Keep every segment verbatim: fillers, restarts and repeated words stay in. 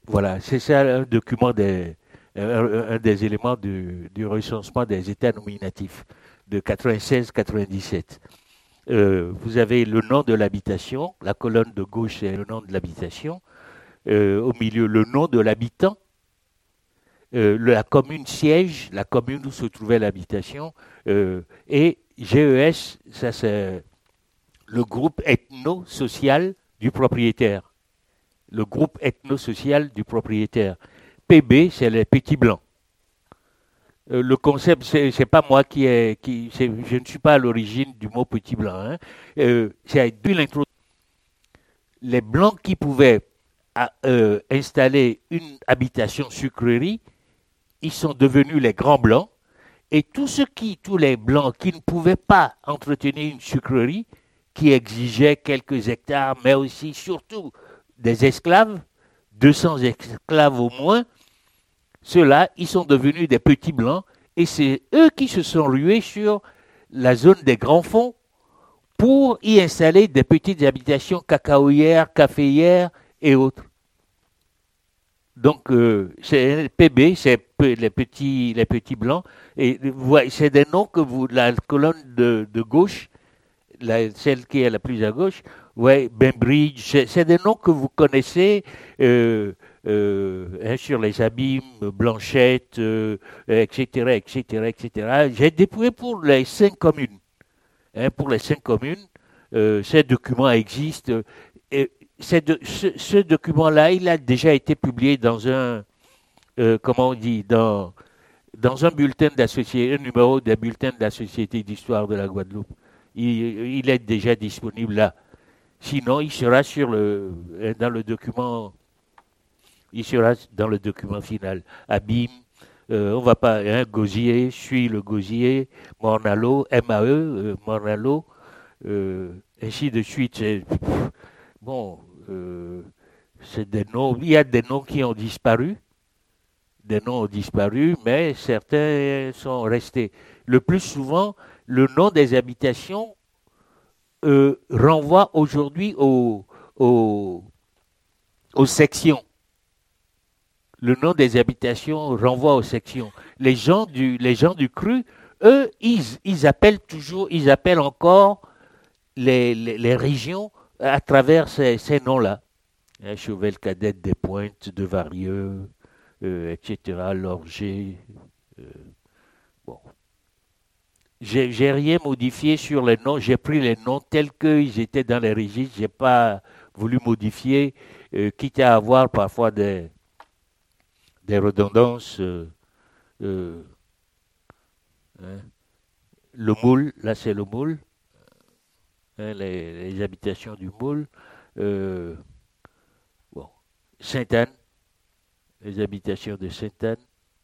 Voilà, c'est ça un document des, un, un des éléments du, du recensement des États nominatifs de quatre-vingt-seize quatre-vingt-dix-sept. Euh, vous avez le nom de l'habitation, la colonne de gauche c'est le nom de l'habitation, euh, au milieu le nom de l'habitant, euh, la commune siège, la commune où se trouvait l'habitation, euh, et G E S, ça c'est le groupe ethno-social du propriétaire. Le groupe ethno-social du propriétaire. P B, c'est les petits blancs. Euh, le concept, c'est, c'est pas moi qui est, qui, c'est, je ne suis pas à l'origine du mot petit blanc. Hein. Euh, c'est depuis l'introduction, les blancs qui pouvaient à, euh, installer une habitation sucrerie, ils sont devenus les grands blancs. Et tous ceux qui, tous les blancs qui ne pouvaient pas entretenir une sucrerie, qui exigeait quelques hectares, mais aussi surtout des esclaves, deux cents esclaves au moins, ceux-là, ils sont devenus des petits blancs et c'est eux qui se sont rués sur la zone des grands fonds pour y installer des petites habitations cacaoyères, caféières et autres. Donc, euh, c'est P B, c'est les petits, les petits blancs. Et ouais, c'est des noms que vous, la colonne de, de gauche, la, celle qui est la plus à gauche, ouais, Bainbridge, c'est, c'est des noms que vous connaissez euh, euh, hein, sur les abîmes, Blanchette, euh, et cetera, et cetera, et cetera. J'ai dépouillé pour les cinq communes. Hein, pour les cinq communes, euh, ces documents existent. Et de, ce, ce document-là, il a déjà été publié dans un, euh, comment on dit, dans, dans un bulletin de la société, un numéro des bulletins de la Société d'histoire de la Guadeloupe. Il, il est déjà disponible là. Sinon, il sera sur le, dans le document, il sera dans le document final. Abîme, euh, on va pas, hein, Gosier, je suis le Gosier, Mornalo, M A E, euh, Mornalo, euh, ainsi de suite. C'est, bon, euh, c'est des noms, il y a des noms qui ont disparu, des noms ont disparu, mais certains sont restés. Le plus souvent, le nom des habitations euh, renvoie aujourd'hui aux, aux, aux sections. Le nom des habitations renvoie aux sections. Les gens du, les gens du cru, eux, ils, ils appellent toujours, ils appellent encore les, les, les régions à travers ces, ces noms-là. Hein, Chauvel Cadette des Pointes, de Varieux, euh, et cetera, Lorger. Euh, bon. J'ai, j'ai rien modifié sur les noms. J'ai pris les noms tels qu'ils étaient dans les registres. J'ai pas voulu modifier, euh, quitte à avoir parfois des, des redondances. Euh, euh, hein. Le moule, là c'est le moule, hein, les, les habitations du moule. Euh, bon. Sainte-Anne, les habitations de Sainte-Anne.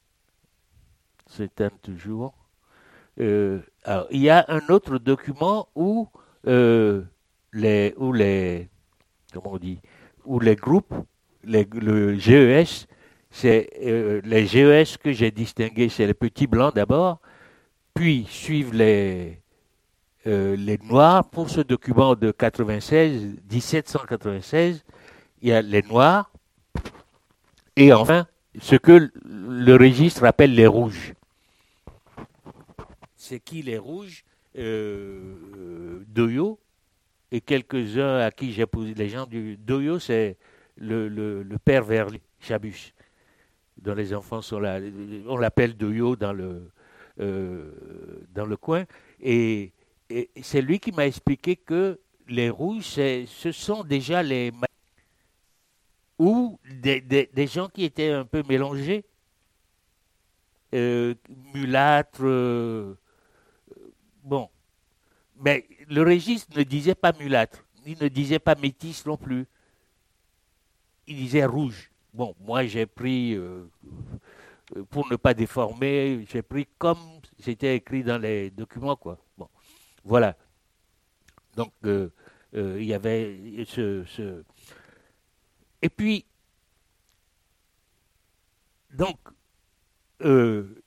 Sainte-Anne toujours. Euh, alors, il y a un autre document où euh, les, où les, comment on dit, où les groupes, les- le G E S, c'est euh, les G E S que j'ai distingués, c'est les petits blancs d'abord, puis suivent les, euh, les noirs. Pour ce document de quatre-vingt-seize, dix-sept cent quatre-vingt-seize, il y a les noirs, et enfin, ce que le registre appelle les rouges. C'est qui les rouges? euh, Doyo, et quelques-uns à qui j'ai posé, les gens du Doyo, c'est le, le, le père Verlet, Chabus, dont les enfants sont là. On l'appelle Doyo dans le, euh, dans le coin. Et, et c'est lui qui m'a expliqué que les rouges, c'est, ce sont déjà les ou des, des, des gens qui étaient un peu mélangés, euh, mulâtres. Euh, bon, mais le registre ne disait pas mulâtre, il ne disait pas métis non plus. Il disait rouge. Bon, moi j'ai pris, euh, pour ne pas déformer, j'ai pris comme c'était écrit dans les documents, quoi. Bon, voilà. Donc, euh, euh, il y avait ce, ce- Et puis, donc, euh,